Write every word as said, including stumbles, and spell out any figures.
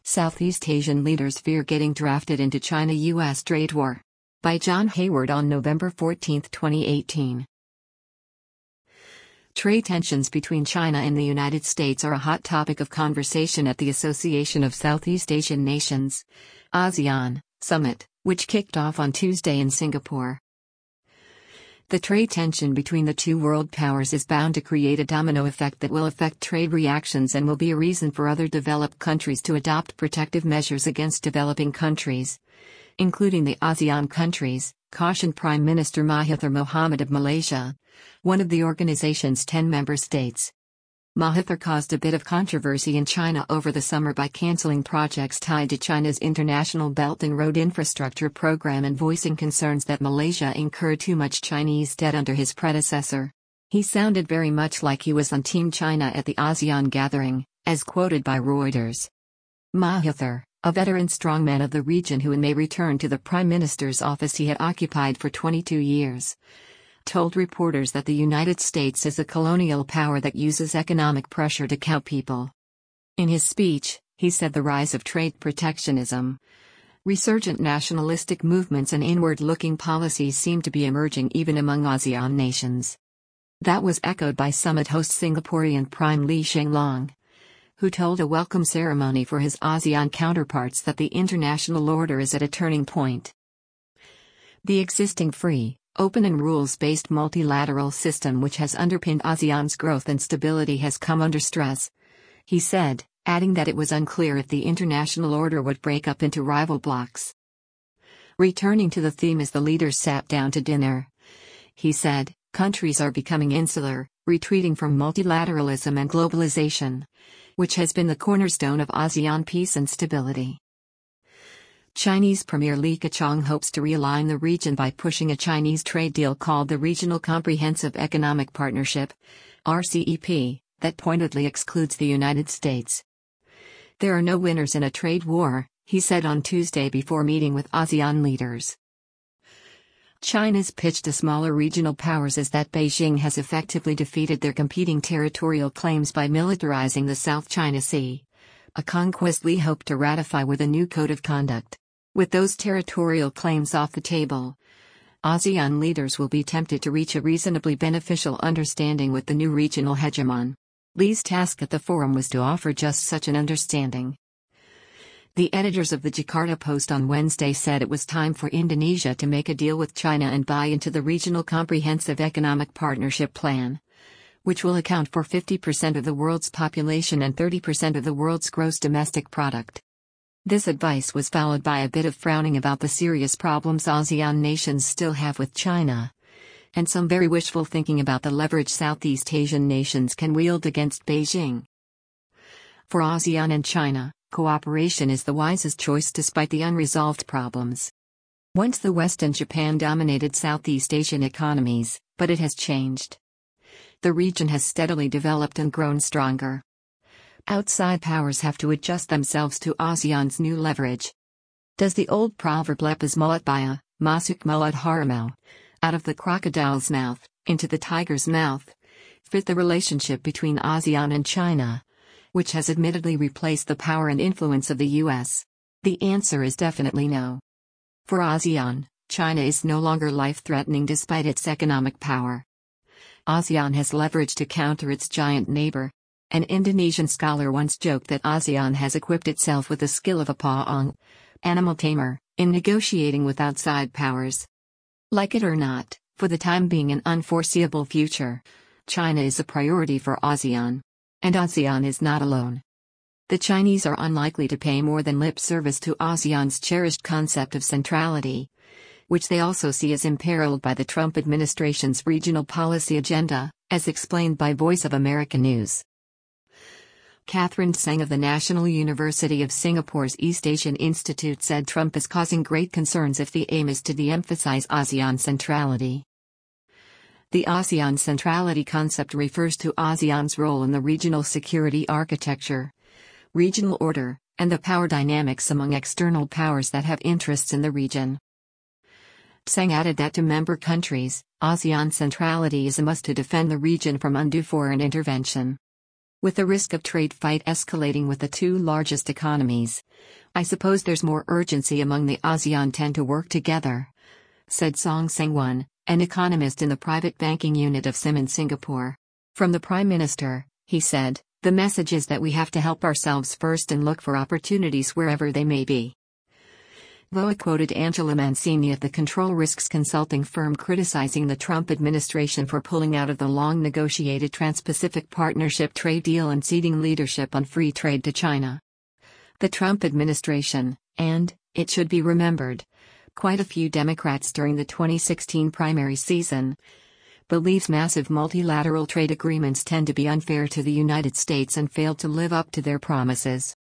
Southeast Asian leaders fear getting drafted into China U S trade war. By John Hayward on November fourteenth, twenty eighteen. Trade tensions between China and the United States are a hot topic of conversation at the Association of Southeast Asian Nations (ASEAN) summit, which kicked off on Tuesday in Singapore. The trade tension between the two world powers is bound to create a domino effect that will affect trade reactions and will be a reason for other developed countries to adopt protective measures against developing countries, including the ASEAN countries, cautioned Prime Minister Mahathir Mohamad of Malaysia, one of the organization's ten member states. Mahathir caused a bit of controversy in China over the summer by cancelling projects tied to China's International Belt and Road Infrastructure Program and voicing concerns that Malaysia incurred too much Chinese debt under his predecessor. He sounded very much like he was on Team China at the ASEAN gathering, as quoted by Reuters. Mahathir, a veteran strongman of the region who may return to the Prime Minister's office he had occupied for twenty-two years, told reporters that the United States is a colonial power that uses economic pressure to cow people. In his speech, he said the rise of trade protectionism, resurgent nationalistic movements and inward-looking policies seem to be emerging even among ASEAN nations. That was echoed by summit host Singaporean Prime Lee Hsien Loong, who told a welcome ceremony for his ASEAN counterparts that the international order is at a turning point. The existing free, open and rules-based multilateral system which has underpinned ASEAN's growth and stability has come under stress, he said, adding that it was unclear if the international order would break up into rival blocs. Returning to the theme as the leaders sat down to dinner, he said, countries are becoming insular, retreating from multilateralism and globalization, which has been the cornerstone of ASEAN peace and stability. Chinese Premier Li Keqiang hopes to realign the region by pushing a Chinese trade deal called the Regional Comprehensive Economic Partnership, R C E P, that pointedly excludes the United States. There are no winners in a trade war, he said on Tuesday before meeting with ASEAN leaders. China's pitch to smaller regional powers is that Beijing has effectively defeated their competing territorial claims by militarizing the South China Sea, a conquest Li hoped to ratify with a new code of conduct. With those territorial claims off the table, ASEAN leaders will be tempted to reach a reasonably beneficial understanding with the new regional hegemon. Li's task at the forum was to offer just such an understanding. The editors of the Jakarta Post on Wednesday said it was time for Indonesia to make a deal with China and buy into the Regional Comprehensive Economic Partnership Plan, which will account for fifty percent of the world's population and thirty percent of the world's gross domestic product. This advice was followed by a bit of frowning about the serious problems ASEAN nations still have with China, and some very wishful thinking about the leverage Southeast Asian nations can wield against Beijing. For ASEAN and China, cooperation is the wisest choice despite the unresolved problems. Once the West and Japan dominated Southeast Asian economies, but it has changed. The region has steadily developed and grown stronger. Outside powers have to adjust themselves to ASEAN's new leverage. Does the old proverb lepas mulut baya, masuk mulut harimau, out of the crocodile's mouth, into the tiger's mouth, fit the relationship between ASEAN and China, which has admittedly replaced the power and influence of the U S? The answer is definitely no. For ASEAN, China is no longer life-threatening despite its economic power. ASEAN has leverage to counter its giant neighbor. An Indonesian scholar once joked that ASEAN has equipped itself with the skill of a pa'ong, animal tamer, in negotiating with outside powers. Like it or not, for the time being and unforeseeable future, China is a priority for ASEAN. And ASEAN is not alone. The Chinese are unlikely to pay more than lip service to ASEAN's cherished concept of centrality, which they also see as imperiled by the Trump administration's regional policy agenda, as explained by Voice of America News. Catherine Tsang of the National University of Singapore's East Asian Institute said Trump is causing great concerns if the aim is to de-emphasize ASEAN centrality. The ASEAN centrality concept refers to ASEAN's role in the regional security architecture, regional order, and the power dynamics among external powers that have interests in the region. Tsang added that to member countries, ASEAN centrality is a must to defend the region from undue foreign intervention. with the risk of trade fight escalating with the two largest economies. I suppose there's more urgency among the ASEAN ten to work together, said Song Sang-won, an economist in the private banking unit of Sim in Singapore. From the Prime Minister, he said, the message is that we have to help ourselves first and look for opportunities wherever they may be. V O A quoted Angela Mancini of the control risks consulting firm criticizing the Trump administration for pulling out of the long-negotiated Trans-Pacific Partnership trade deal and ceding leadership on free trade to China. The Trump administration, and, it should be remembered, quite a few Democrats during the twenty sixteen primary season, believes massive multilateral trade agreements tend to be unfair to the United States and fail to live up to their promises.